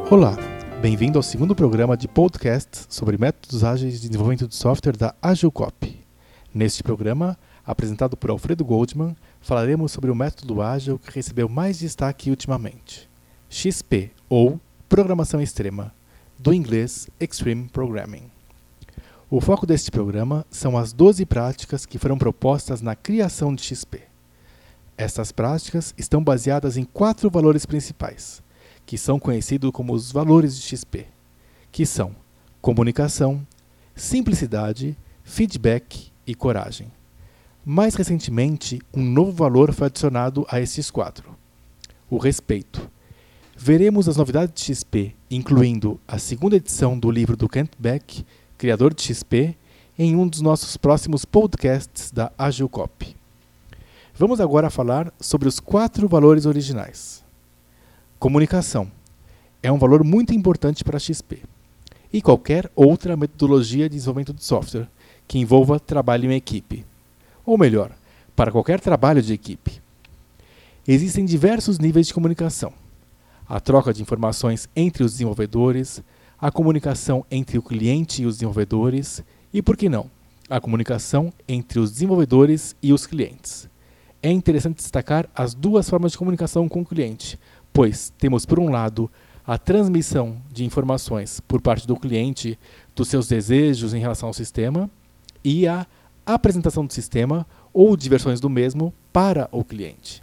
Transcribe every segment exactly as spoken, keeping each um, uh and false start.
Olá, bem-vindo ao segundo programa de podcast sobre métodos ágeis de desenvolvimento de software da AgilCop. Neste programa, apresentado por Alfredo Goldman, falaremos sobre o método ágil que recebeu mais destaque ultimamente, X P, ou Programação Extrema, do inglês Extreme Programming. O foco deste programa são as doze práticas que foram propostas na criação de X P. Estas práticas estão baseadas em quatro valores principais, que são conhecidos como os valores de X P, que são comunicação, simplicidade, feedback e coragem. Mais recentemente, um novo valor foi adicionado a estes quatro, o respeito. Veremos as novidades de X P, incluindo a segunda edição do livro do Kent Beck, criador de X P, em um dos nossos próximos podcasts da AgilCop. Vamos agora falar sobre os quatro valores originais. Comunicação é um valor muito importante para a X P e qualquer outra metodologia de desenvolvimento de software que envolva trabalho em equipe. Ou melhor, para qualquer trabalho de equipe. Existem diversos níveis de comunicação. A troca de informações entre os desenvolvedores, a comunicação entre o cliente e os desenvolvedores e, por que não, a comunicação entre os desenvolvedores e os clientes. É interessante destacar as duas formas de comunicação com o cliente, pois temos, por um lado, a transmissão de informações por parte do cliente dos seus desejos em relação ao sistema e a apresentação do sistema ou de versões do mesmo para o cliente.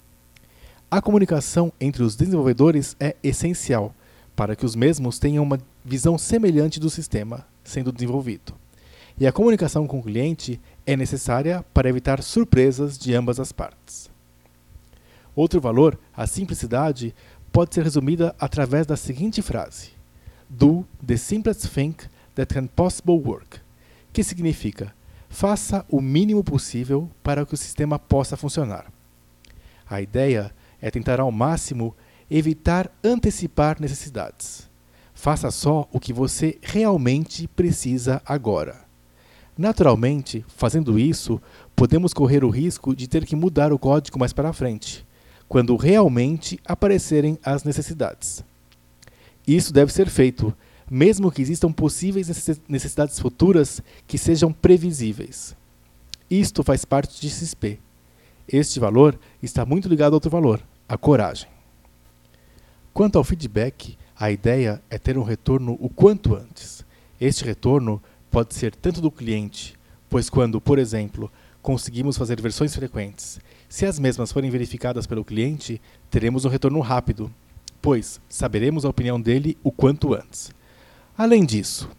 A comunicação entre os desenvolvedores é essencial para que os mesmos tenham uma visão semelhante do sistema sendo desenvolvido. E a comunicação com o cliente é necessária para evitar surpresas de ambas as partes. Outro valor, a simplicidade, pode ser resumida através da seguinte frase: Do the simplest thing that can possibly work, que significa: faça o mínimo possível para que o sistema possa funcionar. A ideia é tentar ao máximo evitar antecipar necessidades. Faça só o que você realmente precisa agora. Naturalmente, fazendo isso, podemos correr o risco de ter que mudar o código mais para frente, quando realmente aparecerem as necessidades. Isso deve ser feito, mesmo que existam possíveis necessidades futuras que sejam previsíveis. Isto faz parte de X P. Este valor está muito ligado a outro valor, a coragem. Quanto ao feedback, a ideia é ter um retorno o quanto antes. Este retorno pode ser tanto do cliente, pois quando, por exemplo, conseguimos fazer versões frequentes, se as mesmas forem verificadas pelo cliente, teremos um retorno rápido, pois saberemos a opinião dele o quanto antes. Além disso,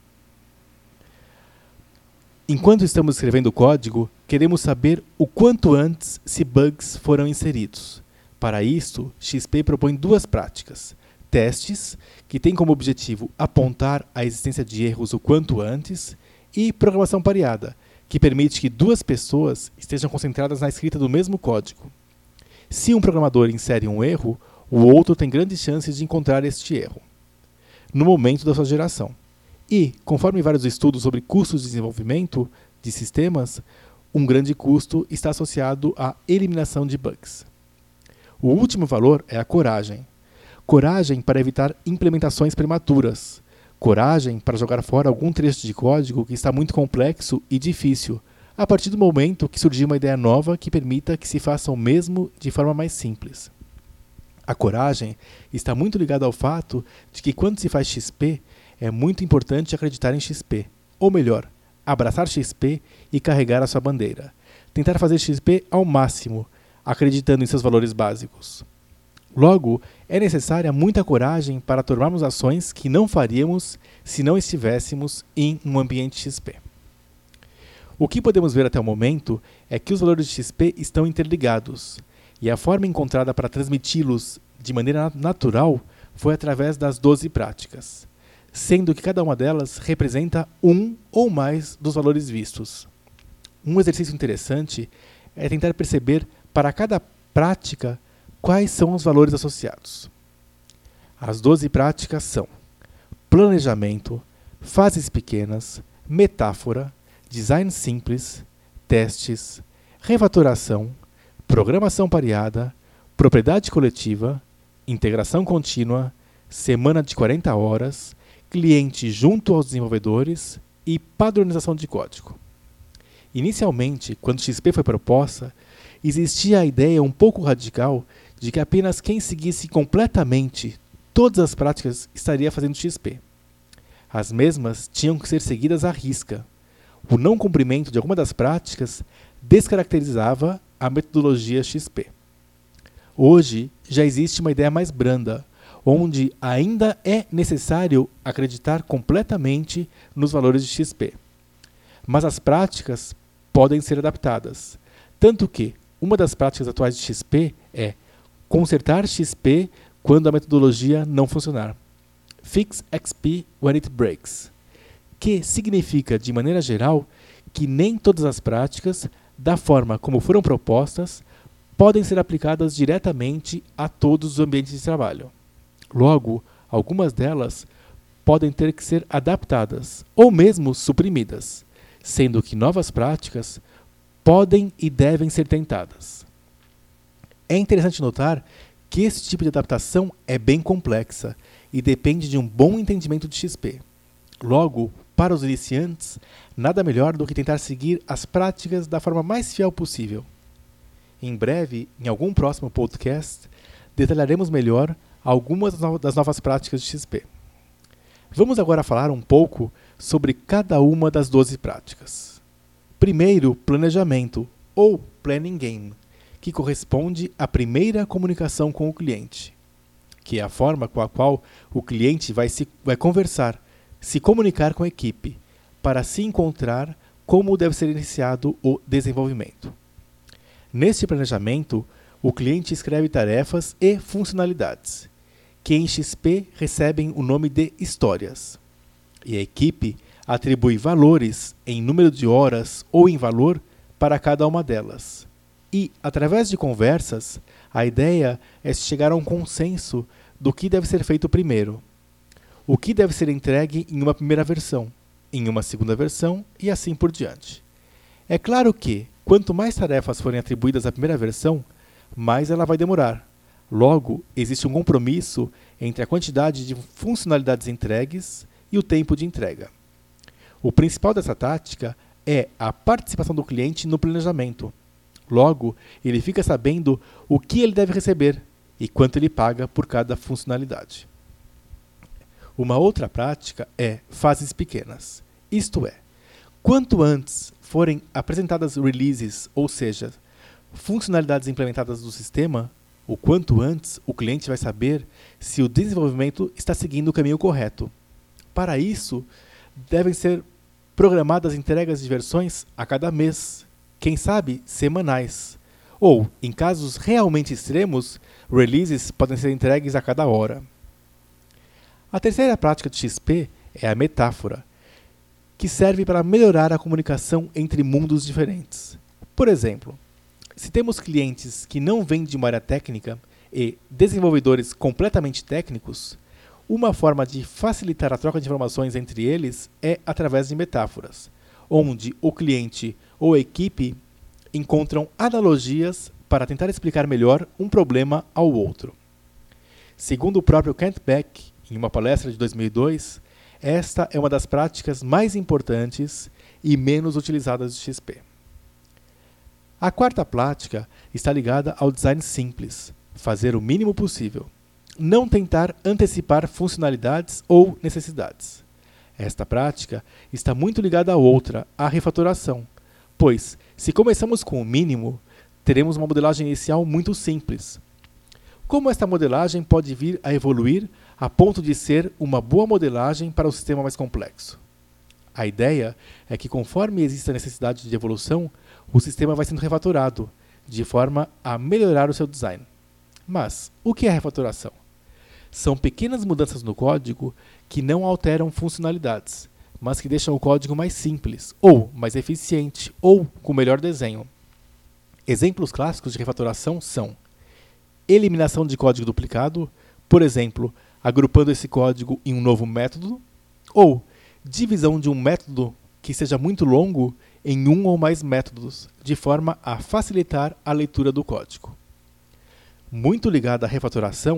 enquanto estamos escrevendo o código, queremos saber o quanto antes se bugs foram inseridos. Para isso, X P propõe duas práticas: testes, que tem como objetivo apontar a existência de erros o quanto antes, e programação pareada, que permite que duas pessoas estejam concentradas na escrita do mesmo código. Se um programador insere um erro, o outro tem grandes chances de encontrar este erro no momento da sua geração. E, conforme vários estudos sobre custos de desenvolvimento de sistemas, um grande custo está associado à eliminação de bugs. O último valor é a coragem. Coragem para evitar implementações prematuras. Coragem para jogar fora algum trecho de código que está muito complexo e difícil, a partir do momento que surgiu uma ideia nova que permita que se faça o mesmo de forma mais simples. A coragem está muito ligada ao fato de que quando se faz X P, é muito importante acreditar em X P, ou melhor, abraçar X P e carregar a sua bandeira. Tentar fazer X P ao máximo, acreditando em seus valores básicos. Logo, é necessária muita coragem para tomarmos ações que não faríamos se não estivéssemos em um ambiente X P. O que podemos ver até o momento é que os valores de X P estão interligados, e a forma encontrada para transmiti-los de maneira natural foi através das doze práticas, sendo que cada uma delas representa um ou mais dos valores vistos. Um exercício interessante é tentar perceber para cada prática quais são os valores associados. As doze práticas são planejamento, fases pequenas, metáfora, design simples, testes, refatoração, programação pareada, propriedade coletiva, integração contínua, semana de quarenta horas, cliente junto aos desenvolvedores e padronização de código. Inicialmente, quando o X P foi proposta, existia a ideia um pouco radical de que apenas quem seguisse completamente todas as práticas estaria fazendo X P. As mesmas tinham que ser seguidas à risca. O não cumprimento de alguma das práticas descaracterizava a metodologia X P. Hoje, já existe uma ideia mais branda, onde ainda é necessário acreditar completamente nos valores de X P. Mas as práticas podem ser adaptadas, tanto que uma das práticas atuais de X P é consertar X P quando a metodologia não funcionar. Fix X P when it breaks, que significa, de maneira geral, que nem todas as práticas, da forma como foram propostas, podem ser aplicadas diretamente a todos os ambientes de trabalho. Logo, algumas delas podem ter que ser adaptadas ou mesmo suprimidas, sendo que novas práticas podem e devem ser tentadas. É interessante notar que esse tipo de adaptação é bem complexa e depende de um bom entendimento de X P. Logo, para os iniciantes, nada melhor do que tentar seguir as práticas da forma mais fiel possível. Em breve, em algum próximo podcast, detalharemos melhor algumas das novas práticas de X P. Vamos agora falar um pouco sobre cada uma das doze práticas. Primeiro, planejamento, ou Planning Game, que corresponde à primeira comunicação com o cliente, que é a forma com a qual o cliente vai, se, vai conversar, se comunicar com a equipe, para se encontrar como deve ser iniciado o desenvolvimento. Neste planejamento, o cliente escreve tarefas e funcionalidades, que em X P recebem o nome de histórias, e a equipe atribui valores em número de horas ou em valor para cada uma delas. E, através de conversas, a ideia é chegar a um consenso do que deve ser feito primeiro, o que deve ser entregue em uma primeira versão, em uma segunda versão e assim por diante. É claro que, quanto mais tarefas forem atribuídas à primeira versão, mais ela vai demorar. Logo, existe um compromisso entre a quantidade de funcionalidades entregues e o tempo de entrega. O principal dessa tática é a participação do cliente no planejamento. Logo, ele fica sabendo o que ele deve receber e quanto ele paga por cada funcionalidade. Uma outra prática é fases pequenas. Isto é, quanto antes forem apresentadas releases, ou seja, funcionalidades implementadas do sistema, o quanto antes o cliente vai saber se o desenvolvimento está seguindo o caminho correto. Para isso, devem ser programadas entregas de versões a cada mês, quem sabe semanais. Ou, em casos realmente extremos, releases podem ser entregues a cada hora. A terceira prática de X P é a metáfora, que serve para melhorar a comunicação entre mundos diferentes. Por exemplo, se temos clientes que não vêm de uma área técnica e desenvolvedores completamente técnicos, uma forma de facilitar a troca de informações entre eles é através de metáforas, onde o cliente ou a equipe encontram analogias para tentar explicar melhor um problema ao outro. Segundo o próprio Kent Beck, em uma palestra de dois mil e dois, esta é uma das práticas mais importantes e menos utilizadas de X P. A quarta prática está ligada ao design simples, fazer o mínimo possível, não tentar antecipar funcionalidades ou necessidades. Esta prática está muito ligada à outra, a refatoração, pois, se começamos com o mínimo, teremos uma modelagem inicial muito simples. Como esta modelagem pode vir a evoluir a ponto de ser uma boa modelagem para o sistema mais complexo? A ideia é que, conforme existe a necessidade de evolução, o sistema vai sendo refatorado, de forma a melhorar o seu design. Mas, o que é refatoração? São pequenas mudanças no código que não alteram funcionalidades, mas que deixam o código mais simples, ou mais eficiente, ou com melhor desenho. Exemplos clássicos de refatoração são eliminação de código duplicado, por exemplo, agrupando esse código em um novo método, ou divisão de um método que seja muito longo em um ou mais métodos, de forma a facilitar a leitura do código. Muito ligada à refatoração,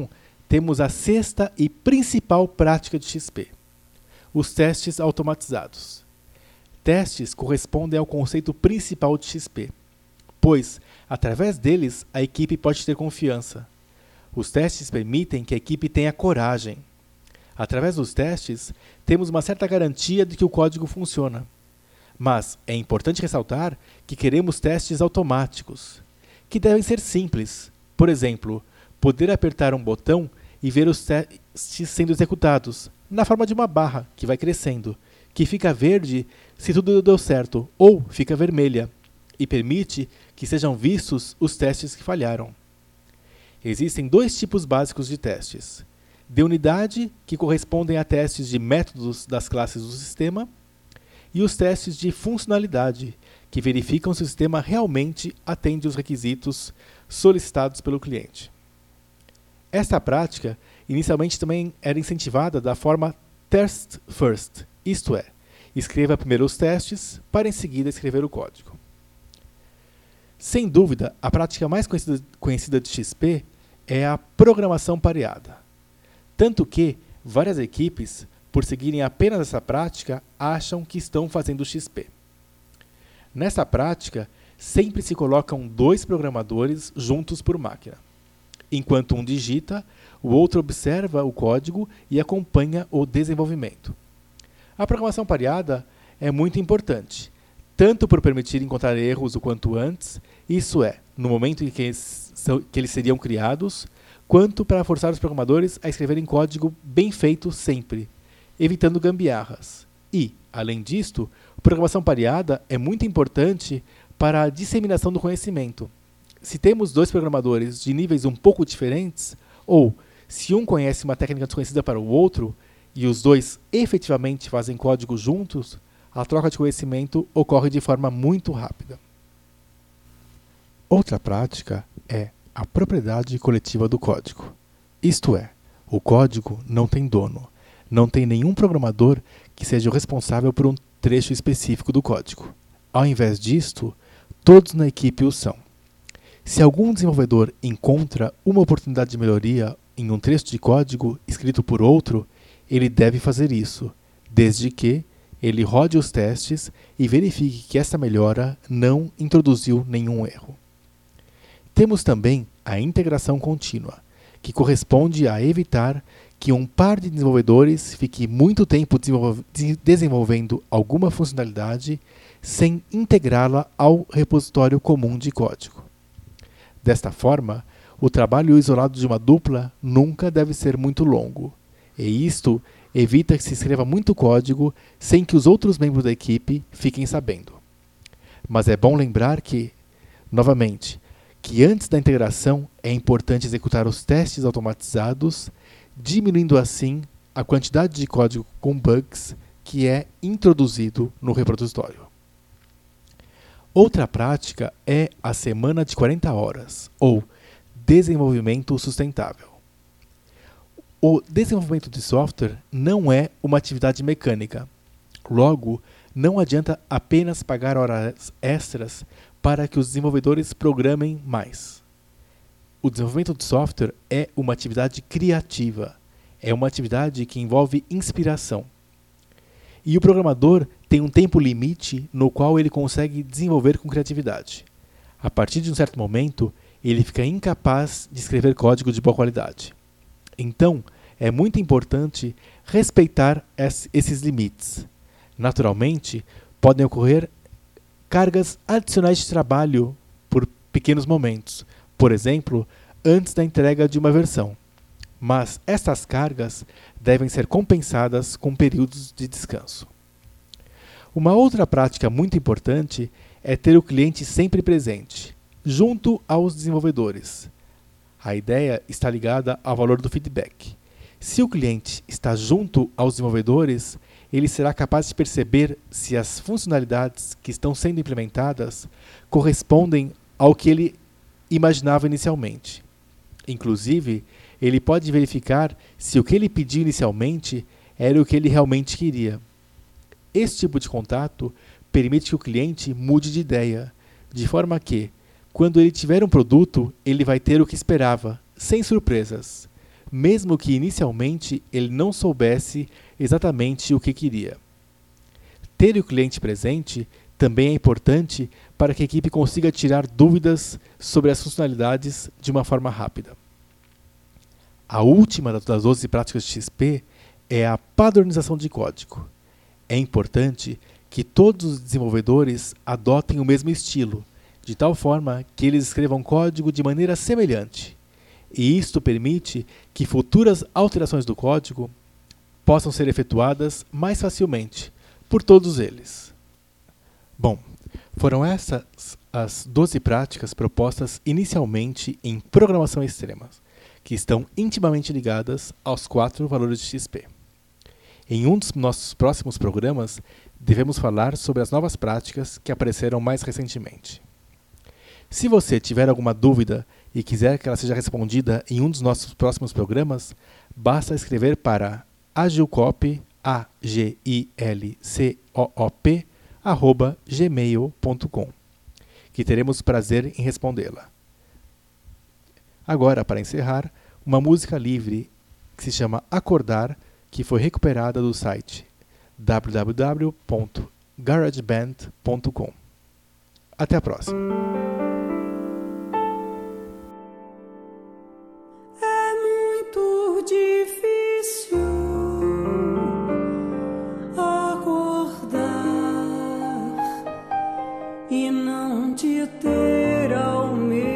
temos a sexta e principal prática de X P: os testes automatizados. Testes correspondem ao conceito principal de X P, pois, através deles, a equipe pode ter confiança. Os testes permitem que a equipe tenha coragem. Através dos testes, temos uma certa garantia de que o código funciona. Mas é importante ressaltar que queremos testes automáticos, que devem ser simples. Por exemplo, poder apertar um botão e ver os testes sendo executados, na forma de uma barra que vai crescendo, que fica verde se tudo deu certo, ou fica vermelha, e permite que sejam vistos os testes que falharam. Existem dois tipos básicos de testes: de unidade, que correspondem a testes de métodos das classes do sistema, e os testes de funcionalidade, que verificam se o sistema realmente atende os requisitos solicitados pelo cliente. Esta prática, inicialmente também era incentivada da forma test first, isto é, escreva primeiro os testes, para em seguida escrever o código. Sem dúvida, a prática mais conhecida, conhecida de X P é a programação pareada. Tanto que várias equipes, por seguirem apenas essa prática, acham que estão fazendo X P. Nessa prática, sempre se colocam dois programadores juntos por máquina. Enquanto um digita, o outro observa o código e acompanha o desenvolvimento. A programação pareada é muito importante, tanto por permitir encontrar erros o quanto antes, isso é, no momento em que eles, são, que eles seriam criados, quanto para forçar os programadores a escreverem código bem feito sempre, evitando gambiarras. E, além disto, a programação pareada é muito importante para a disseminação do conhecimento. Se temos dois programadores de níveis um pouco diferentes, ou se um conhece uma técnica desconhecida para o outro, e os dois efetivamente fazem código juntos, a troca de conhecimento ocorre de forma muito rápida. Outra prática é a propriedade coletiva do código. Isto é, o código não tem dono, não tem nenhum programador que seja o responsável por um trecho específico do código. Ao invés disto, todos na equipe o são. Se algum desenvolvedor encontra uma oportunidade de melhoria em um trecho de código escrito por outro, ele deve fazer isso, desde que ele rode os testes e verifique que essa melhora não introduziu nenhum erro. Temos também a integração contínua, que corresponde a evitar que um par de desenvolvedores fique muito tempo desenvolvendo alguma funcionalidade sem integrá-la ao repositório comum de código. Desta forma, o trabalho isolado de uma dupla nunca deve ser muito longo, e isto evita que se escreva muito código sem que os outros membros da equipe fiquem sabendo. Mas é bom lembrar que, novamente, que antes da integração é importante executar os testes automatizados, diminuindo assim a quantidade de código com bugs que é introduzido no repositório. Outra prática é a semana de quarenta horas, ou desenvolvimento sustentável. O desenvolvimento de software não é uma atividade mecânica. Logo, não adianta apenas pagar horas extras para que os desenvolvedores programem mais. O desenvolvimento de software é uma atividade criativa. É uma atividade que envolve inspiração. E o programador tem um tempo limite no qual ele consegue desenvolver com criatividade. A partir de um certo momento, ele fica incapaz de escrever código de boa qualidade. Então, é muito importante respeitar esses limites. Naturalmente, podem ocorrer cargas adicionais de trabalho por pequenos momentos, por exemplo, antes da entrega de uma versão. Mas estas cargas devem ser compensadas com períodos de descanso. Uma outra prática muito importante é ter o cliente sempre presente, junto aos desenvolvedores. A ideia está ligada ao valor do feedback. Se o cliente está junto aos desenvolvedores, ele será capaz de perceber se as funcionalidades que estão sendo implementadas correspondem ao que ele imaginava inicialmente. Inclusive, ele pode verificar se o que ele pediu inicialmente era o que ele realmente queria. Esse tipo de contato permite que o cliente mude de ideia, de forma que, quando ele tiver um produto, ele vai ter o que esperava, sem surpresas. mesmo que inicialmente ele não soubesse exatamente o que queria. Ter o cliente presente também é importante para que a equipe consiga tirar dúvidas sobre as funcionalidades de uma forma rápida. A última das doze práticas de X P é a padronização de código. É importante que todos os desenvolvedores adotem o mesmo estilo, de tal forma que eles escrevam código de maneira semelhante. E isto permite que futuras alterações do código possam ser efetuadas mais facilmente por todos eles. Bom, foram essas as doze práticas propostas inicialmente em programação extrema, que estão intimamente ligadas aos quatro valores de X P. Em um dos nossos próximos programas, devemos falar sobre as novas práticas que apareceram mais recentemente. Se você tiver alguma dúvida e quiser que ela seja respondida em um dos nossos próximos programas, basta escrever para agilcop, A G I L C O O P, arroba gmail ponto com, que teremos prazer em respondê-la. Agora, para encerrar, uma música livre que se chama Acordar, que foi recuperada do site w w w ponto garageband ponto com. Até a próxima! É muito difícil acordar e não te ter ao meu